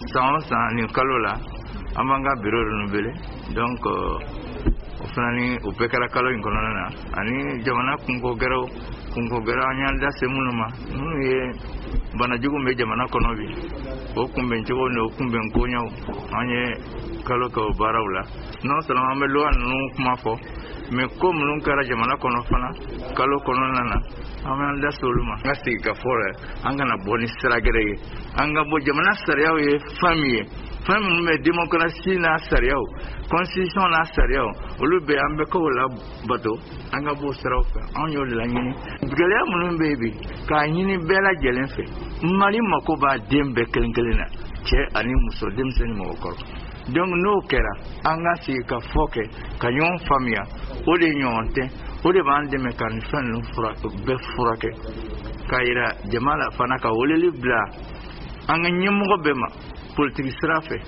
san ni kalo la an b'an ka bureau renouvelé donc o fana ni o bɛɛ kɛra kalo in kɔnɔna na ani jamana kunko gɛrɛw an y'an da se minnu ma minnu ye banajugu bɛ jamana kɔnɔ bi o kunbɛn cogo ni o kunbɛn koɲɛw an ye kalo kɛ o baaraw la non seulement an bɛ loi ninnu kuma fɔ mais ko minnu kɛra jamana kɔnɔ fana kalo kɔnɔna na an b'an da se olu ma an ka sigi ka fɔ dɛ an kana bɔ ni sira gɛrɛ ye an ka bɔ jamana sariyaw ye fɛn min ye fɛn minnu bɛ démocratie n'a sariyaw constitution n'a sariyaw olu bɛ an bɛ k'o la bato an ka bɔ siraw fɛ anw y'o de laɲini gɛlɛya minnu bɛ yen bi k'a ɲini bɛɛ lajɛlen fɛ Mali mako b'a den bɛɛ kelen kelen na cɛ ani muso denmisɛnnin mɔgɔkɔrɔ donc n'o kɛra an ka sigi ka fɔ kɛ ka ɲɔgɔn faamuya o de ɲɔgɔn tɛ o de b'an dɛmɛ ka nin fɛn ninnu bɛɛ furakɛ k'a yira jama la fana ka weleli bila an ka ɲɛmɔgɔ bɛɛ ma politique sira fɛ